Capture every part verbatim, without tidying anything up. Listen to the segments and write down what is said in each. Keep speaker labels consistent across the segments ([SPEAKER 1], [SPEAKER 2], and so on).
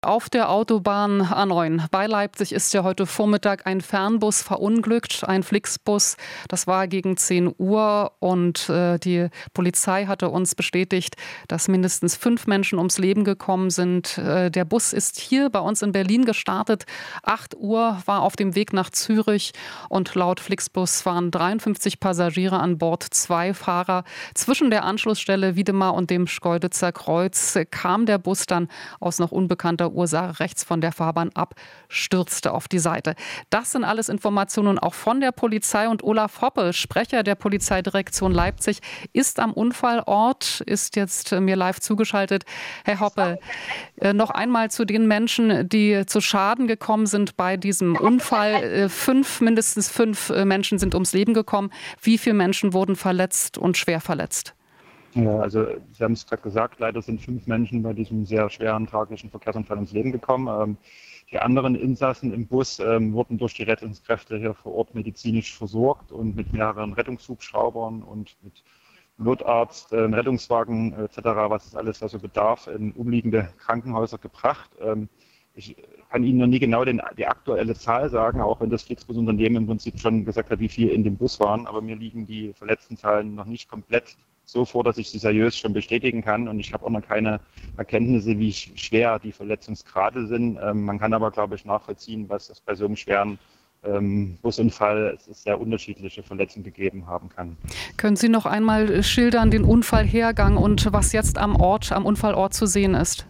[SPEAKER 1] Auf der Autobahn A neun bei Leipzig ist ja heute Vormittag ein Fernbus verunglückt, ein Flixbus. Das war gegen zehn Uhr und äh, die Polizei hatte uns bestätigt, dass mindestens fünf Menschen ums Leben gekommen sind. Äh, der Bus ist hier bei uns in Berlin gestartet. acht Uhr war auf dem Weg nach Zürich und laut Flixbus waren dreiundfünfzig Passagiere an Bord, zwei Fahrer. Zwischen der Anschlussstelle Wiedemar und dem Schkeuditzer Kreuz kam der Bus dann aus noch unbekannter Ursache rechts von der Fahrbahn ab, stürzte auf die Seite. Das sind alles Informationen auch von der Polizei und Olaf Hoppe, Sprecher der Polizeidirektion Leipzig, ist am Unfallort, ist jetzt mir live zugeschaltet. Herr Hoppe, noch einmal zu den Menschen, die zu Schaden gekommen sind bei diesem Unfall. Fünf, mindestens fünf Menschen sind ums Leben gekommen. Wie viele Menschen wurden verletzt und schwer verletzt?
[SPEAKER 2] Ja, also Sie haben es gerade gesagt, leider sind fünf Menschen bei diesem sehr schweren, tragischen Verkehrsunfall ums Leben gekommen. Ähm, die anderen Insassen im Bus ähm, wurden durch die Rettungskräfte hier vor Ort medizinisch versorgt und mit mehreren Rettungshubschraubern und mit Notarzt, äh, Rettungswagen et cetera, was es alles also bedarf, in umliegende Krankenhäuser gebracht. Ähm, ich kann Ihnen noch nie genau den, die aktuelle Zahl sagen, auch wenn das Flixbus-Unternehmen im Prinzip schon gesagt hat, wie viele in dem Bus waren, aber mir liegen die verletzten Zahlen noch nicht komplett so vor, dass ich sie seriös schon bestätigen kann, und ich habe auch noch keine Erkenntnisse, wie schwer die Verletzungsgrade sind. Ähm, man kann aber, glaube ich, nachvollziehen, was es bei so einem schweren ähm, Busunfall es ist sehr unterschiedliche Verletzungen gegeben haben kann.
[SPEAKER 1] Können Sie noch einmal schildern den Unfallhergang und was jetzt am Ort, am Unfallort zu sehen ist?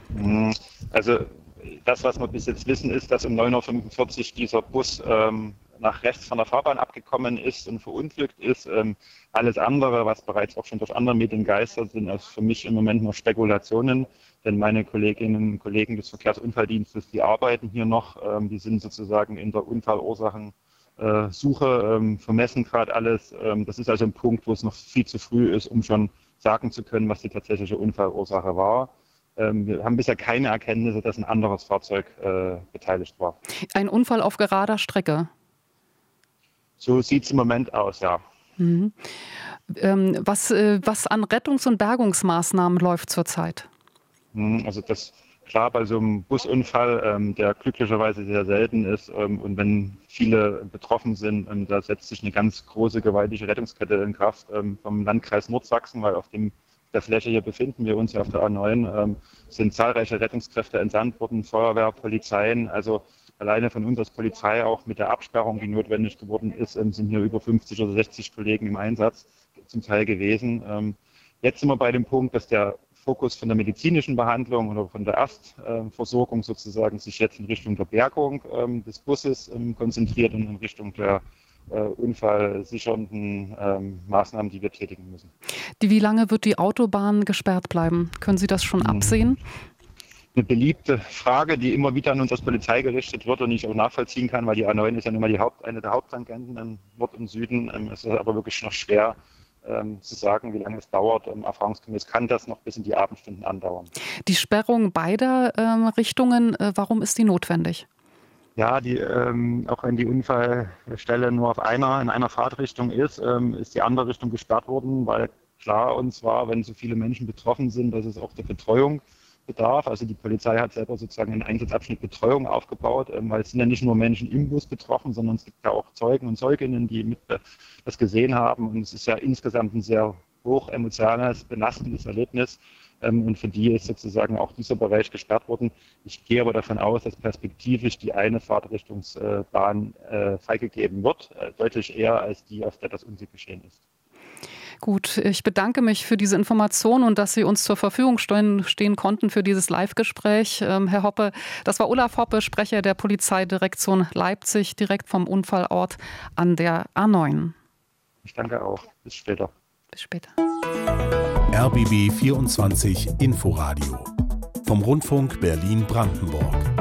[SPEAKER 2] Also das, was wir bis jetzt wissen, ist, dass um neun Uhr fünfundvierzig dieser Bus ähm, nach rechts von der Fahrbahn abgekommen ist und verunglückt ist. Ähm, alles andere, was bereits auch schon durch andere Medien geistert, sind also für mich im Moment noch Spekulationen, denn meine Kolleginnen und Kollegen des Verkehrsunfalldienstes, die arbeiten hier noch, ähm, die sind sozusagen in der Unfallursachensuche, ähm, vermessen gerade alles. Ähm, das ist also ein Punkt, wo es noch viel zu früh ist, um schon sagen zu können, was die tatsächliche Unfallursache war. Wir haben bisher keine Erkenntnisse, dass ein anderes Fahrzeug äh, beteiligt war.
[SPEAKER 1] Ein Unfall auf gerader Strecke?
[SPEAKER 2] So sieht es im Moment aus, ja.
[SPEAKER 1] Mhm. Ähm, was, äh, was an Rettungs- und Bergungsmaßnahmen läuft zurzeit?
[SPEAKER 2] Also das klar bei so einem Busunfall, ähm, der glücklicherweise sehr selten ist, ähm, und wenn viele betroffen sind, ähm, da setzt sich eine ganz große, gewaltige Rettungskette in Kraft ähm, vom Landkreis Nordsachsen, weil auf dem der Fläche hier befinden wir uns ja auf der A neun, ähm, sind zahlreiche Rettungskräfte entsandt worden, Feuerwehr, Polizeien, also alleine von uns als Polizei auch mit der Absperrung, die notwendig geworden ist, ähm, sind hier über fünfzig oder sechzig Kollegen im Einsatz zum Teil gewesen. Ähm, jetzt sind wir bei dem Punkt, dass der Fokus von der medizinischen Behandlung oder von der Erstversorgung sozusagen sich jetzt in Richtung der Bergung ähm, des Busses ähm, konzentriert und in Richtung der äh, unfallsichernden ähm, Maßnahmen, die wir tätigen müssen.
[SPEAKER 1] Die, wie lange wird die Autobahn gesperrt bleiben? Können Sie das schon absehen?
[SPEAKER 2] Eine beliebte Frage, die immer wieder an uns als Polizei gerichtet wird und ich auch nachvollziehen kann, weil die A neun ist ja nun mal die Haupt, eine der Haupttangenten in Nord und Süden. Ähm, es ist aber wirklich noch schwer ähm, zu sagen, wie lange es dauert. Ähm, erfahrungsgemäß kann das noch bis in die Abendstunden andauern.
[SPEAKER 1] Die Sperrung beider ähm, Richtungen, äh, warum ist die notwendig?
[SPEAKER 2] Ja, die, ähm, auch wenn die Unfallstelle nur auf einer, in einer Fahrtrichtung ist, ähm, ist die andere Richtung gesperrt worden, weil klar uns war, wenn so viele Menschen betroffen sind, dass es auch der Betreuung bedarf. Also die Polizei hat selber sozusagen einen Einsatzabschnitt Betreuung aufgebaut, ähm, weil es sind ja nicht nur Menschen im Bus betroffen, sondern es gibt ja auch Zeugen und Zeuginnen, die mit äh, das gesehen haben. Und es ist ja insgesamt ein sehr hoch emotionales, belastendes Erlebnis. Ähm, und für die ist sozusagen auch dieser Bereich gesperrt worden. Ich gehe aber davon aus, dass perspektivisch die eine Fahrtrichtungsbahn äh, freigegeben wird, äh, deutlich eher als die, auf der das Unglück geschehen ist.
[SPEAKER 1] Gut, ich bedanke mich für diese Information und dass Sie uns zur Verfügung stehen, stehen konnten für dieses Live-Gespräch. Ähm, Herr Hoppe, das war Olaf Hoppe, Sprecher der Polizeidirektion Leipzig, direkt vom Unfallort an der A neun.
[SPEAKER 2] Ich danke auch. Bis später.
[SPEAKER 1] Bis später.
[SPEAKER 3] R B B vierundzwanzig Inforadio vom Rundfunk Berlin-Brandenburg.